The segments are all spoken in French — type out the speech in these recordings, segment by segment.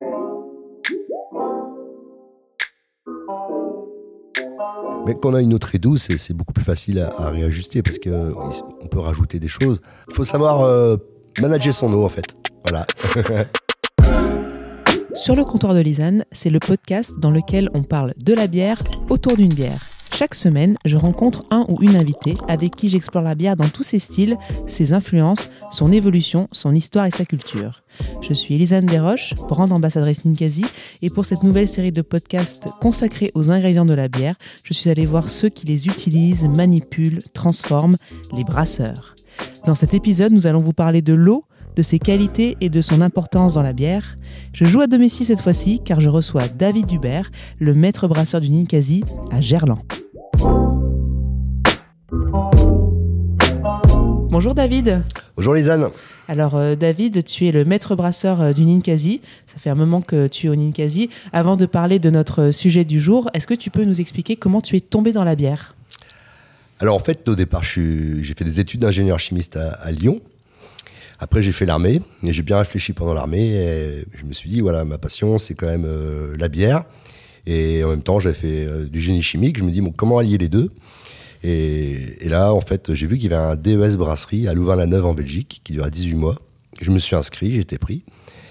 Mais quand on a une eau très douce, c'est beaucoup plus facile à réajuster parce qu'on peut rajouter des choses. Il faut savoir manager son eau en fait. Voilà. Sur le comptoir de Lisanne, c'est le podcast dans lequel on parle de la bière autour d'une bière. Chaque semaine, je rencontre un ou une invitée avec qui j'explore la bière dans tous ses styles, ses influences, son évolution, son histoire et sa culture. Je suis Lisanne Desroches, brand ambassadrice Ninkasi, et pour cette nouvelle série de podcasts consacrés aux ingrédients de la bière, je suis allée voir ceux qui les utilisent, manipulent, transforment, les brasseurs. Dans cet épisode, nous allons vous parler de l'eau, de ses qualités et de son importance dans la bière. Je joue à domicile cette fois-ci car je reçois David Hubert, le maître brasseur du Ninkasi à Gerland. Bonjour David. Bonjour Lisanne. Alors David, tu es le maître brasseur du Ninkasi. Ça fait un moment que tu es au Ninkasi. Avant de parler de notre sujet du jour, est-ce que tu peux nous expliquer comment tu es tombé dans la bière ? Alors en fait, au départ, j'ai fait des études d'ingénieur chimiste à Lyon. Après, j'ai fait l'armée et j'ai bien réfléchi pendant l'armée. Et je me suis dit, voilà, ma passion, c'est quand même la bière. Et en même temps, j'ai fait du génie chimique. Je me dis, bon, comment allier les deux ? Et là, en fait, j'ai vu qu'il y avait un DES brasserie à Louvain-la-Neuve en Belgique qui durait 18 mois. Je me suis inscrit, j'ai été pris.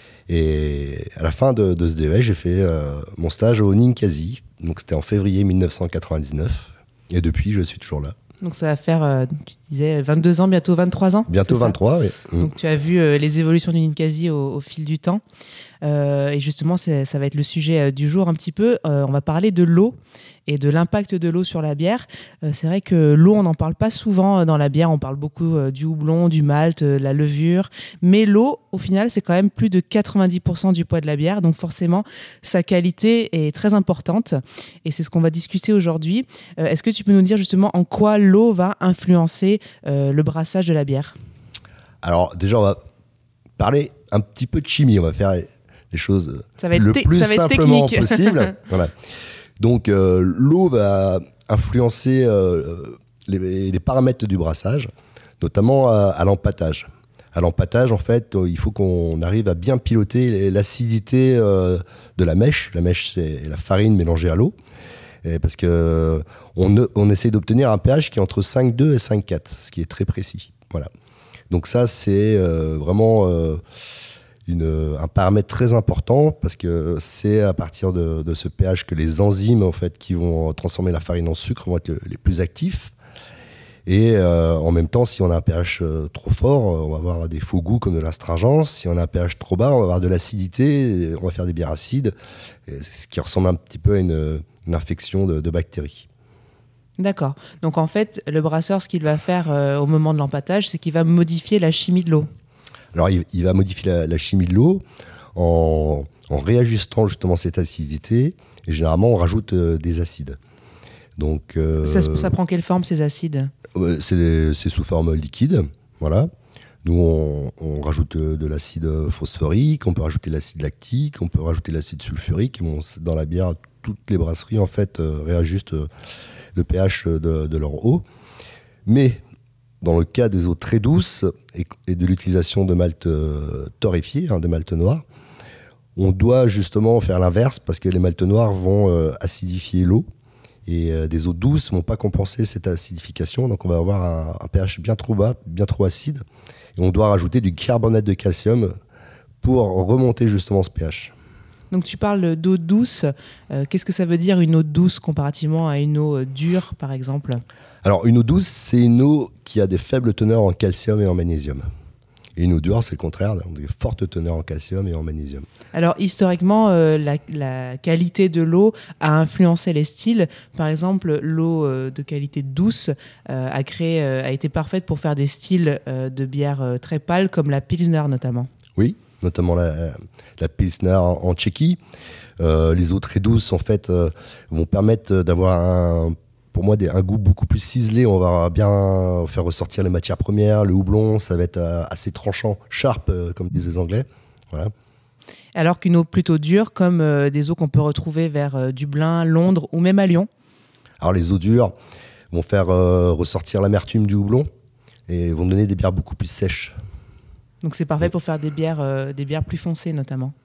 Et à la fin de ce DES, j'ai fait mon stage au Ninkasi. Donc, c'était en février 1999. Et depuis, je suis toujours là. Donc ça va faire, tu disais, 22 ans, bientôt 23 ans. Bientôt 23, oui. Donc tu as vu les évolutions du Ninkasi au fil du temps. Et justement, ça va être le sujet du jour un petit peu. On va parler de l'eau et de l'impact de l'eau sur la bière. C'est vrai que l'eau, on n'en parle pas souvent dans la bière. On parle beaucoup du houblon, du malt, de la levure. Mais l'eau, au final, c'est quand même plus de 90% du poids de la bière. Donc forcément, sa qualité est très importante. Et c'est ce qu'on va discuter aujourd'hui. Est-ce que tu peux nous dire justement en quoi l'eau va influencer le brassage de la bière ? Alors déjà, on va parler un petit peu de chimie. On va faire les choses le plus simplement possible. Voilà. Donc l'eau va influencer les paramètres du brassage, notamment à l'empâtage. À l'empâtage, en fait, il faut qu'on arrive à bien piloter l'acidité de la mèche. La mèche, c'est la farine mélangée à l'eau. Parce qu'on essaie d'obtenir un pH qui est entre 5,2 et 5,4, ce qui est très précis. Voilà. Donc ça, c'est vraiment un paramètre très important parce que c'est à partir de ce pH que les enzymes en fait, qui vont transformer la farine en sucre vont être les plus actifs. Et en même temps, si on a un pH trop fort, on va avoir des faux goûts comme de l'astringence. Si on a un pH trop bas, on va avoir de l'acidité, on va faire des bières acides, ce qui ressemble un petit peu à une infection de bactéries. D'accord. Donc en fait, le brasseur, ce qu'il va faire au moment de l'empâtage, c'est qu'il va modifier la chimie de l'eau. Alors il va modifier la chimie de l'eau en réajustant justement cette acidité. Et généralement, on rajoute des acides. Donc, ça prend quelle forme ces acides ? C'est sous forme liquide. Voilà. Nous, on rajoute de l'acide phosphorique, on peut rajouter l'acide lactique, on peut rajouter l'acide sulfurique. Et bon, dans la bière, toutes les brasseries en fait réajustent le pH de leur eau. Mais dans le cas des eaux très douces et de l'utilisation de malt torréfié, de malt noir, on doit justement faire l'inverse parce que les maltes noirs vont acidifier l'eau et des eaux douces ne vont pas compenser cette acidification. Donc on va avoir un pH bien trop bas, bien trop acide. Et on doit rajouter du carbonate de calcium pour remonter justement ce pH. Donc tu parles d'eau douce. Qu'est-ce que ça veut dire une eau douce comparativement à une eau dure, par exemple ? Alors une eau douce, c'est une eau qui a des faibles teneurs en calcium et en magnésium. Et une eau dure, c'est le contraire, des fortes teneurs en calcium et en magnésium. Alors historiquement, la qualité de l'eau a influencé les styles. Par exemple, l'eau de qualité douce a été parfaite pour faire des styles de bière très pâles, comme la Pilsner notamment. Oui, notamment la Pilsner en Tchéquie. Les eaux très douces, en fait, vont permettre d'avoir pour moi, un goût beaucoup plus ciselé. On va bien faire ressortir les matières premières, le houblon, ça va être assez tranchant, sharp, comme disent les Anglais. Voilà. Alors qu'une eau plutôt dure, comme des eaux qu'on peut retrouver vers Dublin, Londres ou même à Lyon. Alors les eaux dures vont faire ressortir l'amertume du houblon et vont donner des bières beaucoup plus sèches. Donc c'est parfait pour faire des bières plus foncées notamment.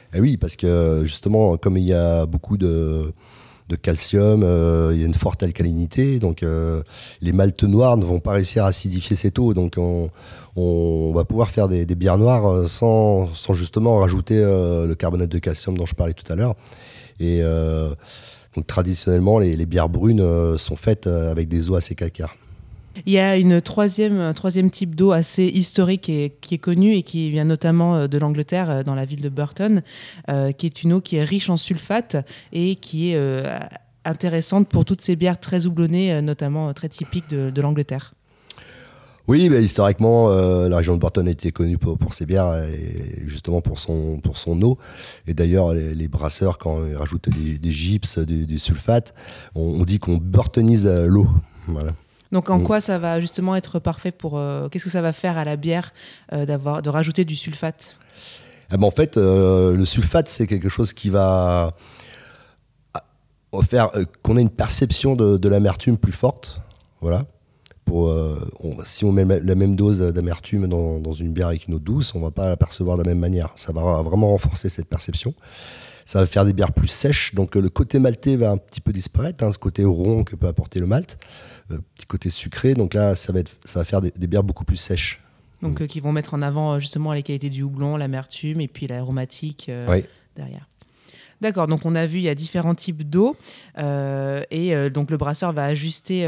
Et oui, parce que justement, comme il y a beaucoup de calcium, il y a une forte alcalinité, donc les maltes noires ne vont pas réussir à acidifier cette eau, donc on va pouvoir faire des bières noires sans justement rajouter le carbonate de calcium dont je parlais tout à l'heure. Et donc traditionnellement, les bières brunes sont faites avec des eaux assez calcaires. Il y a un troisième type d'eau assez historique et qui est connu et qui vient notamment de l'Angleterre, dans la ville de Burton, qui est une eau qui est riche en sulfate et qui est intéressante pour toutes ces bières très houblonnées, notamment très typiques de l'Angleterre. Oui, historiquement, la région de Burton a été connue pour ses bières et justement pour son eau. Et d'ailleurs, les brasseurs, quand ils rajoutent des gypses, du sulfate, on dit qu'on burtonise l'eau. Voilà. Donc en quoi ça va justement être parfait pour... qu'est-ce que ça va faire à la bière de rajouter du sulfate ? En fait, le sulfate, c'est quelque chose qui va faire qu'on ait une perception de l'amertume plus forte. Voilà. Si on met la même dose d'amertume dans une bière avec une eau douce, on ne va pas la percevoir de la même manière. Ça va vraiment renforcer cette perception. Ça va faire des bières plus sèches. Donc le côté maltais va un petit peu disparaître, ce côté rond que peut apporter le malt. Petit côté sucré, donc là ça va faire des bières beaucoup plus sèches. Donc qui vont mettre en avant justement les qualités du houblon, l'amertume et puis l'aromatique derrière. D'accord, donc on a vu il y a différents types d'eau et donc le brasseur va ajuster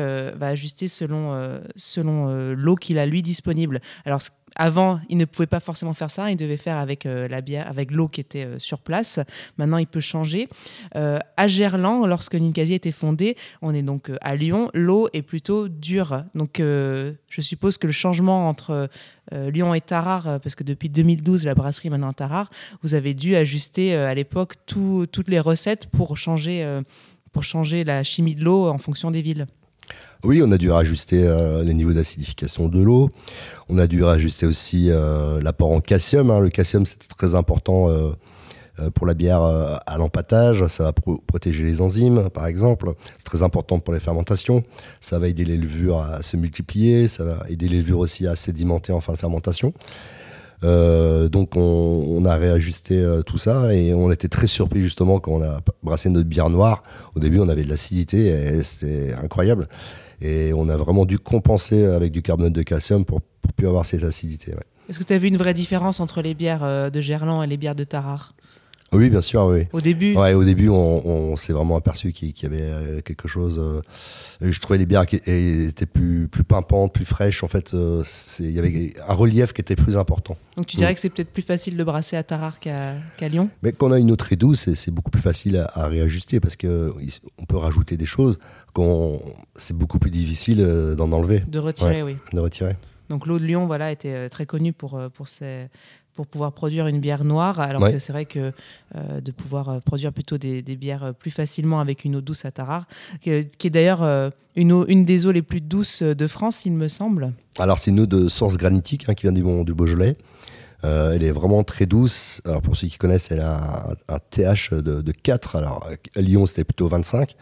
selon l'eau qu'il a lui disponible. Alors avant, il ne pouvait pas forcément faire ça, il devait faire avec la bière, avec l'eau qui était sur place. Maintenant, il peut changer. À Gerland, lorsque Ninkasi a été fondé, on est donc à Lyon, l'eau est plutôt dure. Donc je suppose que le changement entre Lyon et Tarare, parce que depuis 2012, la brasserie est maintenant à Tarare, vous avez dû ajuster à l'époque toutes les recettes pour changer la chimie de l'eau en fonction des villes. Oui, on a dû rajuster les niveaux d'acidification de l'eau. On a dû rajuster aussi l'apport en calcium. Le calcium, c'est très important pour la bière à l'empâtage. Ça va protéger les enzymes, par exemple. C'est très important pour les fermentations. Ça va aider les levures à se multiplier. Ça va aider les levures aussi à sédimenter en fin de fermentation. Donc on a réajusté tout ça et on était très surpris justement quand on a brassé notre bière noire. Au début, on avait de l'acidité et c'était incroyable. Et on a vraiment dû compenser avec du carbonate de calcium pour plus avoir cette acidité. Ouais. Est-ce que tu as vu une vraie différence entre les bières de Gerland et les bières de Tarare ? Oui, bien sûr, oui. Au début ? Ouais, au début, on s'est vraiment aperçu qu'il y avait quelque chose. Je trouvais les bières qui étaient plus pimpantes, plus fraîches. En fait, il y avait un relief qui était plus important. Donc tu dirais que c'est peut-être plus facile de brasser à Tarare qu'à Lyon ? Mais quand on a une eau très douce, c'est beaucoup plus facile à réajuster parce qu'on peut rajouter des choses. C'est beaucoup plus difficile d'en enlever. De retirer, oui. De retirer. Donc l'eau de Lyon était très connue pour pouvoir produire une bière noire, alors que c'est vrai que de pouvoir produire plutôt des bières plus facilement avec une eau douce à Tarare, qui est d'ailleurs une des eaux les plus douces de France, il me semble. Alors c'est une eau de source granitique qui vient du Beaujolais. Elle est vraiment très douce. Alors pour ceux qui connaissent, elle a un TH de 4. Alors à Lyon, c'était plutôt 25.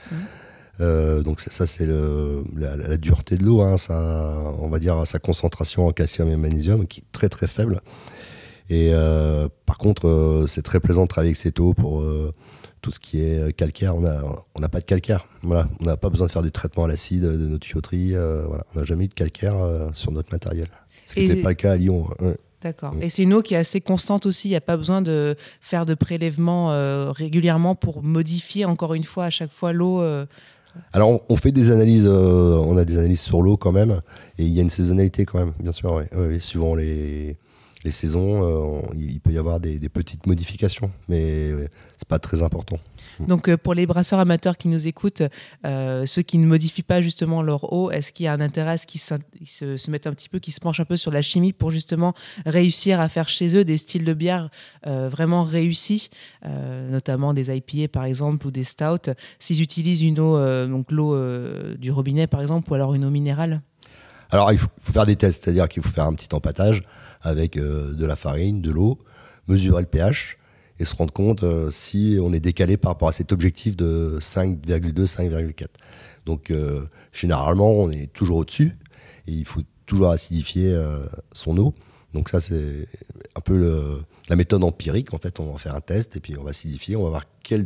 Donc ça c'est la dureté de l'eau, on va dire sa concentration en calcium et magnésium qui est très très faible. Et par contre, c'est très plaisant de travailler avec cette eau pour tout ce qui est calcaire. On n'a pas de calcaire. Voilà. On n'a pas besoin de faire du traitement à l'acide de nos tuyauteries. Voilà. On n'a jamais eu de calcaire sur notre matériel. Ce qui n'était pas le cas à Lyon. D'accord. Et c'est une eau qui est assez constante aussi. Il n'y a pas besoin de faire de prélèvements régulièrement pour modifier encore une fois à chaque fois l'eau. Alors on fait des analyses, on a des analyses sur l'eau quand même. Et il y a une saisonnalité quand même, bien sûr. Ouais, suivant les saisons, il peut y avoir des petites modifications, mais c'est pas très important. Donc pour les brasseurs amateurs qui nous écoutent, ceux qui ne modifient pas justement leur eau, est-ce qu'il y a un intérêt à ce qu'ils se mettent un petit peu, qu'ils se penchent un peu sur la chimie pour justement réussir à faire chez eux des styles de bière vraiment réussis, notamment des IPA par exemple ou des stouts, s'ils utilisent une eau, donc l'eau du robinet par exemple, ou alors une eau minérale? Alors il faut faire des tests, c'est-à-dire qu'il faut faire un petit empâtage avec de la farine, de l'eau, mesurer le pH et se rendre compte si on est décalé par rapport à cet objectif de 5,2, 5,4. Donc généralement, on est toujours au-dessus et il faut toujours acidifier son eau. Donc ça, c'est un peu la méthode empirique. En fait, on va faire un test et puis on va acidifier. On va voir quelle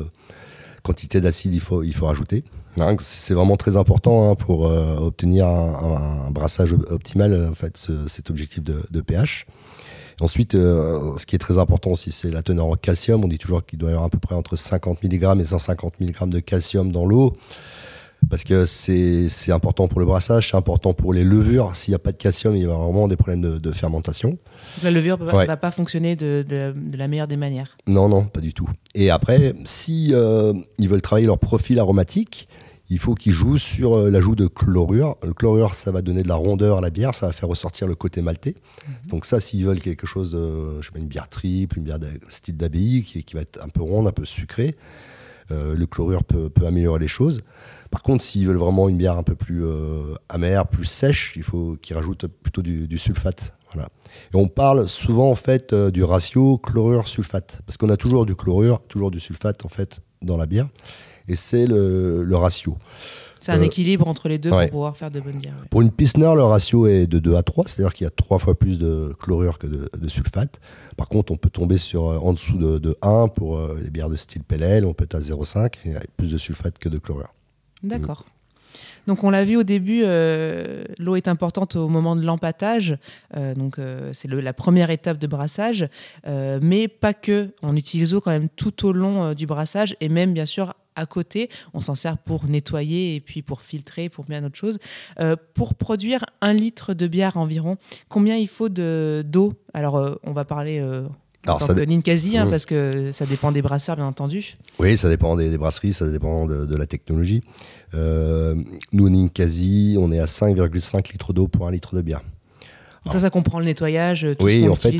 quantité d'acide il faut rajouter. Donc, c'est vraiment très important pour obtenir un brassage optimal, en fait, cet objectif de pH. Ensuite, ce qui est très important aussi, c'est la teneur en calcium. On dit toujours qu'il doit y avoir à peu près entre 50 mg et 150 mg de calcium dans l'eau. Parce que c'est important pour le brassage, c'est important pour les levures. S'il n'y a pas de calcium, il y a vraiment des problèmes de fermentation. Donc la levure ne va pas fonctionner de la meilleure des manières. Non, pas du tout. Et après, si ils veulent travailler leur profil aromatique, il faut qu'ils jouent sur l'ajout de chlorure. Le chlorure, ça va donner de la rondeur à la bière, ça va faire ressortir le côté maltais. Donc ça, s'ils veulent quelque chose de, une bière triple, une bière de style d'abbaye, qui va être un peu ronde, un peu sucrée, le chlorure peut améliorer les choses. Par contre, s'ils veulent vraiment une bière un peu plus amère, plus sèche, il faut qu'ils rajoutent plutôt du sulfate. Voilà. Et on parle souvent en fait du ratio chlorure-sulfate, parce qu'on a toujours du chlorure, toujours du sulfate en fait dans la bière, et c'est le ratio. C'est un équilibre entre les deux pour pouvoir faire de bonnes bières. Ouais. Pour une Pilsner, le ratio est de 2 à 3, c'est-à-dire qu'il y a 3 fois plus de chlorure que de sulfate. Par contre, on peut tomber en dessous de 1 pour les bières de style Pale Ale, on peut être à 0,5, il y a plus de sulfate que de chlorure. D'accord. Donc on l'a vu au début, l'eau est importante au moment de l'empâtage, c'est la première étape de brassage, mais pas que. On utilise l'eau quand même tout au long du brassage et même bien sûr à côté, on s'en sert pour nettoyer et puis pour filtrer, pour bien d'autres choses. Pour produire 1 litre de bière environ, combien il faut d'eau ? Alors on va parler... En tant que Ninkasi, parce que ça dépend des brasseurs, bien entendu. Oui, ça dépend des brasseries, ça dépend de la technologie. Nous, au Ninkasi, on est à 5,5 litres d'eau pour 1 litre de bière. Donc ça comprend le nettoyage, tout oui, ce qu'on en utilise.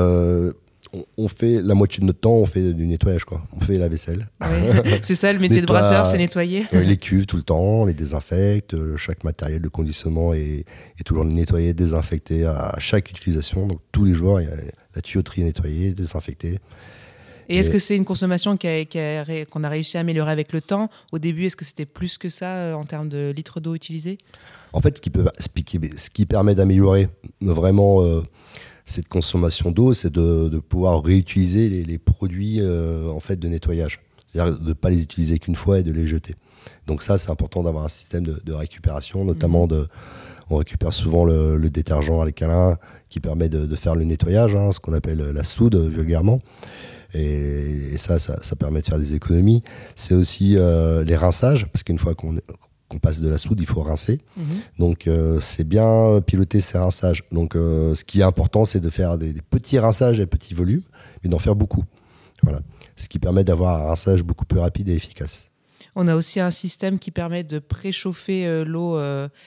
Fait, on fait la moitié de notre temps, on fait du nettoyage, quoi. On fait la vaisselle. Oui. C'est ça, le métier de brasseur, c'est nettoyer. Les cuves tout le temps, on les désinfecte. Chaque matériel de conditionnement est toujours nettoyé, désinfecté à chaque utilisation. Donc tous les jours, il y a la tuyauterie est nettoyée, désinfectée. Et est-ce que c'est une consommation qu'on a réussi à améliorer avec le temps ? Au début, est-ce que c'était plus que ça en termes de litres d'eau utilisés ? En fait, ce qui permet d'améliorer vraiment cette consommation d'eau, c'est de pouvoir réutiliser les produits en fait, de nettoyage. C'est-à-dire de ne pas les utiliser qu'une fois et de les jeter. Donc ça, c'est important d'avoir un système de récupération, notamment on récupère souvent le détergent alcalin qui permet de faire le nettoyage, ce qu'on appelle la soude vulgairement. Et ça permet de faire des économies. C'est aussi les rinçages, parce qu'une fois qu'on passe de la soude, il faut rincer. Donc c'est bien piloter ces rinçages. Donc ce qui est important, c'est de faire des petits rinçages à petits volumes, mais d'en faire beaucoup. Voilà. Ce qui permet d'avoir un rinçage beaucoup plus rapide et efficace. On a aussi un système qui permet de préchauffer l'eau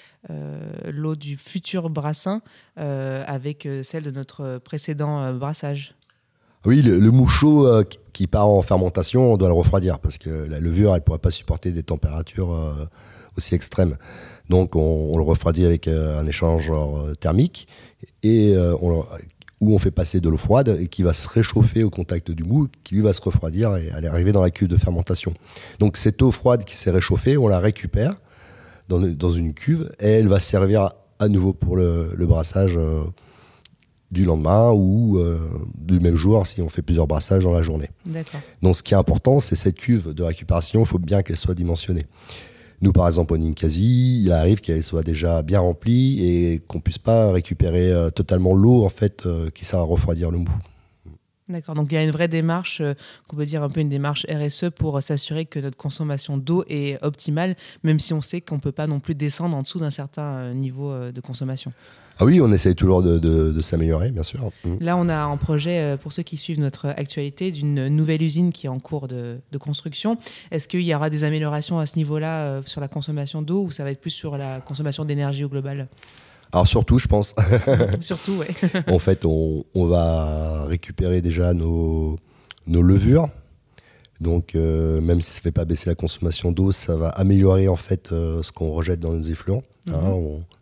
du futur brassin avec celle de notre précédent brassage. Oui, le mou chaud qui part en fermentation, on doit le refroidir parce que la levure, elle ne pourra pas supporter des températures aussi extrêmes. Donc, on le refroidit avec un échangeur thermique et où on fait passer de l'eau froide et qui va se réchauffer au contact du mou, qui lui va se refroidir et aller arriver dans la cuve de fermentation. Donc, cette eau froide qui s'est réchauffée, on la récupère dans une cuve et elle va servir à nouveau pour le brassage du lendemain ou du même jour si on fait plusieurs brassages dans la journée. D'accord. Donc ce qui est important, c'est cette cuve de récupération, il faut bien qu'elle soit dimensionnée. Nous, par exemple, au Ninkasi, il arrive qu'elle soit déjà bien remplie et qu'on ne puisse pas récupérer totalement l'eau en fait, qui sert à refroidir le mou. D'accord, donc il y a une vraie démarche, qu'on peut dire un peu une démarche RSE pour s'assurer que notre consommation d'eau est optimale, même si on sait qu'on ne peut pas non plus descendre en dessous d'un certain niveau de consommation. Ah oui, on essaye toujours de s'améliorer, bien sûr. Là, on a un projet, pour ceux qui suivent notre actualité, d'une nouvelle usine qui est en cours de construction. Est-ce qu'il y aura des améliorations à ce niveau-là sur la consommation d'eau ou ça va être plus sur la consommation d'énergie au global ? Alors surtout, je pense. Surtout, oui. En fait, on va récupérer déjà nos levures. Donc, même si ça ne fait pas baisser la consommation d'eau, ça va améliorer en fait ce qu'on rejette dans nos effluents.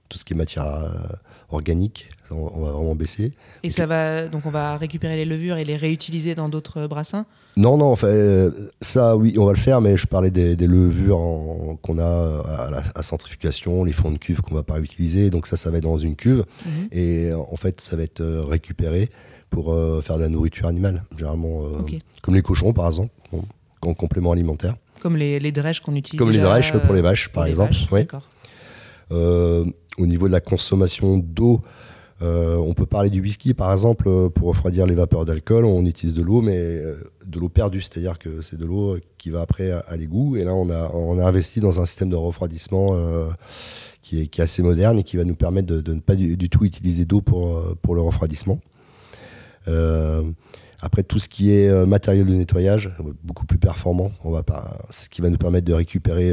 tout ce qui est matière organique, on va vraiment baisser. Et donc on va récupérer les levures et les réutiliser dans d'autres brassins ? Non, enfin, ça oui, on va le faire, mais je parlais des levures qu'on a à centrifugation, les fonds de cuve qu'on va pas réutiliser, donc ça va être dans une cuve, et en fait ça va être récupéré pour faire de la nourriture animale, généralement, comme les cochons par exemple, en complément alimentaire. Comme les drèches qu'on utilise. Comme les drèches pour les vaches, par exemple. Vaches, oui. D'accord. Au niveau de la consommation d'eau, on peut parler du whisky, par exemple, pour refroidir les vapeurs d'alcool, on utilise de l'eau, mais de l'eau perdue, c'est-à-dire que c'est de l'eau qui va après à l'égout. Et là, on a investi dans un système de refroidissement qui est assez moderne et qui va nous permettre de ne pas du tout utiliser d'eau pour le refroidissement. Après, tout ce qui est matériel de nettoyage, beaucoup plus performant, ce qui va nous permettre de récupérer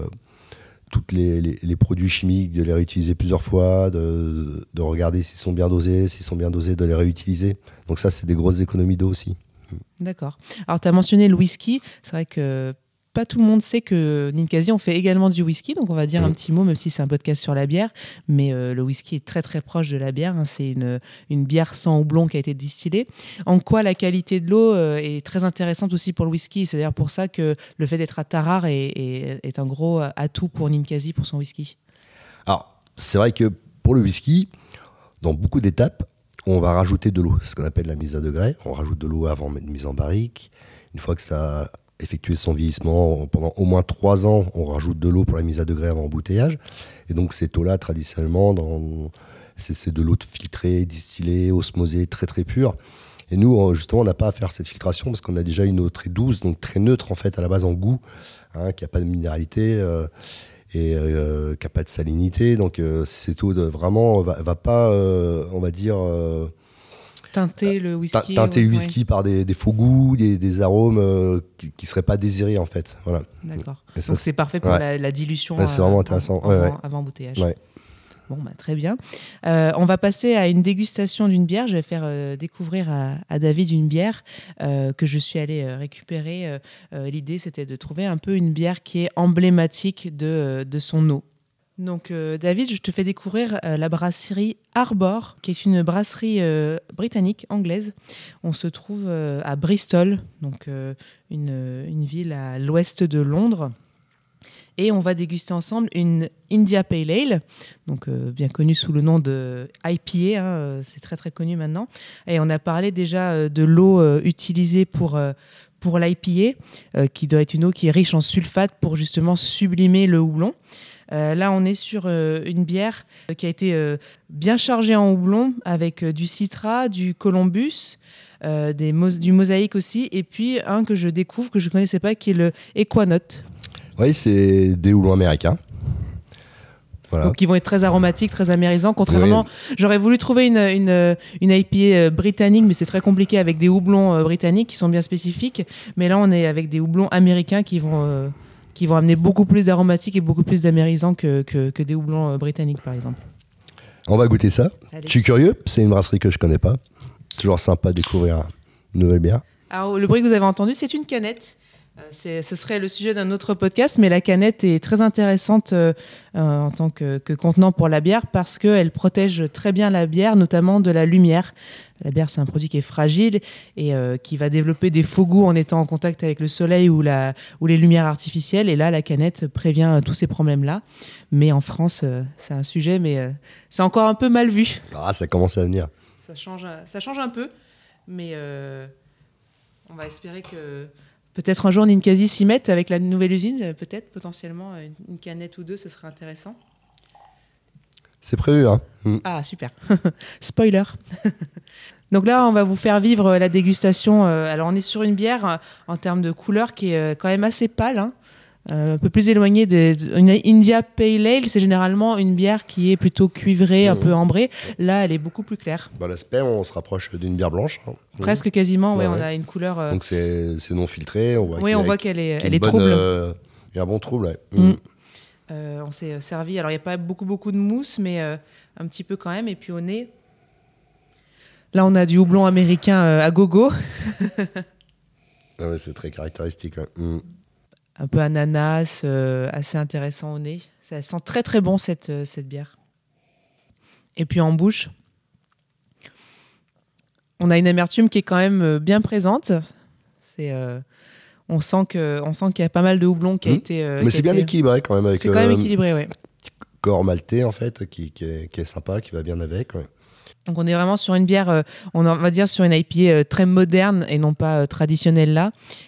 tous les produits chimiques, de les réutiliser plusieurs fois, de regarder s'ils sont bien dosés, de les réutiliser. Donc ça, c'est des grosses économies d'eau aussi. D'accord. Alors, tu as mentionné le whisky. C'est vrai que pas tout le monde sait que Ninkasi, on fait également du whisky. Donc, on va dire un petit mot, même si c'est un podcast sur la bière. Mais le whisky est très, très proche de la bière. C'est une bière sans houblon qui a été distillée. En quoi la qualité de l'eau est très intéressante aussi pour le whisky. C'est d'ailleurs pour ça que le fait d'être à Tarare est un gros atout pour Ninkasi, pour son whisky. Alors, c'est vrai que pour le whisky, dans beaucoup d'étapes, on va rajouter de l'eau. C'est ce qu'on appelle la mise à degré. On rajoute de l'eau avant de mise en barrique. Une fois que ça a effectué son vieillissement, pendant au moins 3 ans, on rajoute de l'eau pour la mise à degré avant embouteillage. Et donc cette eau-là, traditionnellement, c'est de l'eau filtrée, distillée, osmosée, très très pure. Et nous, justement, on n'a pas à faire cette filtration parce qu'on a déjà une eau très douce, donc très neutre en fait à la base en goût, qui n'a pas de minéralité et qui n'a pas de salinité. Donc cette eau vraiment va pas, on va dire... teinter le whisky. Teinter le whisky par des faux goûts, des arômes qui ne seraient pas désirés en fait. Voilà. D'accord. Donc c'est parfait pour la dilution c'est vraiment intéressant. Avant embouteillage. Ouais. Bon, très bien. On va passer à une dégustation d'une bière. Je vais faire découvrir à David une bière que je suis allée récupérer. L'idée, c'était de trouver un peu une bière qui est emblématique de son eau. Donc David, je te fais découvrir la brasserie Arbor, qui est une brasserie britannique, anglaise. On se trouve à Bristol, donc une ville à l'ouest de Londres. Et on va déguster ensemble une India Pale Ale, donc bien connue sous le nom de IPA, c'est très très connu maintenant. Et on a parlé déjà de l'eau utilisée pour l'IPA, qui doit être une eau qui est riche en sulfate pour justement sublimer le houblon. Là, on est sur une bière qui a été bien chargée en houblon avec du Citra, du Columbus, du Mosaïque aussi, et puis un que je découvre, que je ne connaissais pas, qui est le Equanote. Oui, c'est des houblons américains. Voilà. Donc, ils vont être très aromatiques, très amérisants. Contrairement, j'aurais voulu trouver une IPA britannique, mais c'est très compliqué avec des houblons britanniques qui sont bien spécifiques. Mais là, on est avec des houblons américains qui vont amener beaucoup plus d'aromatiques et beaucoup plus d'amérisants que des houblons britanniques, par exemple. On va goûter ça. Allez. Je suis curieux, c'est une brasserie que je connais pas. C'est toujours sympa de découvrir une nouvelle bière. Alors, le bruit que vous avez entendu, c'est une canette. Ce serait le sujet d'un autre podcast, mais la canette est très intéressante en tant que contenant pour la bière parce qu'elle protège très bien la bière, notamment de la lumière. La bière, c'est un produit qui est fragile et qui va développer des faux goûts en étant en contact avec le soleil ou les lumières artificielles. Et là, la canette prévient tous ces problèmes-là. Mais en France, c'est un sujet, mais c'est encore un peu mal vu. Ah, ça commence à venir. Ça change un peu, mais on va espérer que peut-être un jour Ninkasi s'y mette avec la nouvelle usine. Peut-être, potentiellement, une canette ou deux, ce serait intéressant. C'est prévu, hein. Ah, super. Spoiler. Donc là, on va vous faire vivre la dégustation. Alors, on est sur une bière en termes de couleur qui est quand même assez pâle, hein. Un peu plus éloignée une India Pale Ale, c'est généralement une bière qui est plutôt cuivrée, un peu ambrée. Là, elle est beaucoup plus claire. Dans l'aspect, on se rapproche d'une bière blanche. Hein. Presque quasiment, ouais, on a une couleur... Donc c'est non filtré. On voit qu'elle est trouble. Il y a un bon trouble, ouais. On s'est servi, alors il n'y a pas beaucoup de mousse, mais un petit peu quand même. Et puis au nez, là on a du houblon américain à gogo. Ah ouais, c'est très caractéristique. Ouais. Un peu ananas, assez intéressant au nez. Ça sent très très bon cette bière. Et puis en bouche, on a une amertume qui est quand même bien présente. On sent qu'il y a pas mal de houblon qui a été... Mais c'est bien équilibré quand même. C'est quand même équilibré, oui. Corps maltais, en fait, qui est sympa, qui va bien avec. Ouais. Donc on est vraiment sur une bière, on va dire sur une IPA très moderne et non pas traditionnelle là,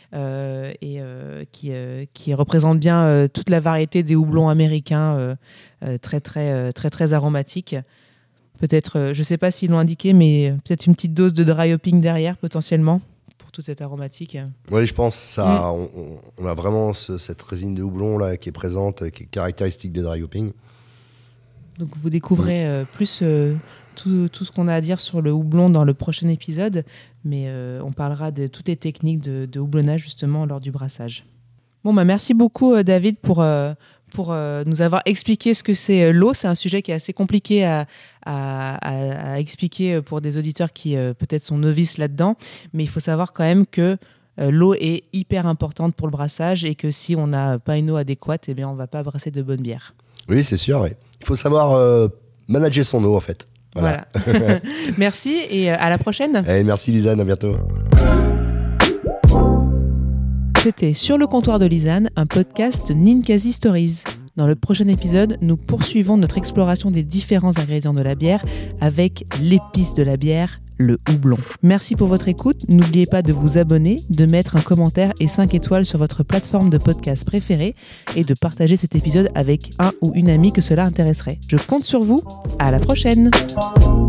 qui représente bien toute la variété des houblons américains, très aromatiques. Peut-être, je ne sais pas s'ils l'ont indiqué, mais peut-être une petite dose de dry hopping derrière potentiellement pour toute cette aromatique. Oui, je pense. Ça, on a vraiment cette résine de houblon là qui est présente, qui est caractéristique des dry hopping. Donc vous découvrez plus tout ce qu'on a à dire sur le houblon dans le prochain épisode, mais on parlera de toutes les techniques de houblonnage justement lors du brassage. Bon, merci beaucoup David pour nous avoir expliqué ce que c'est l'eau. C'est un sujet qui est assez compliqué à expliquer pour des auditeurs qui peut-être sont novices là-dedans, mais il faut savoir quand même que l'eau est hyper importante pour le brassage et que si on n'a pas une eau adéquate, eh bien, on ne va pas brasser de bonnes bières. Oui, c'est sûr. Ouais. Il faut savoir manager son eau en fait. Voilà. Merci et à la prochaine. Merci Lisanne, à bientôt. C'était Sur le comptoir de Lisanne, un podcast Ninkasi Stories. Dans le prochain épisode, nous poursuivons notre exploration des différents ingrédients de la bière avec l'épice de la bière, le houblon. Merci pour votre écoute. N'oubliez pas de vous abonner, de mettre un commentaire et 5 étoiles sur votre plateforme de podcast préférée et de partager cet épisode avec un ou une amie que cela intéresserait. Je compte sur vous. À la prochaine.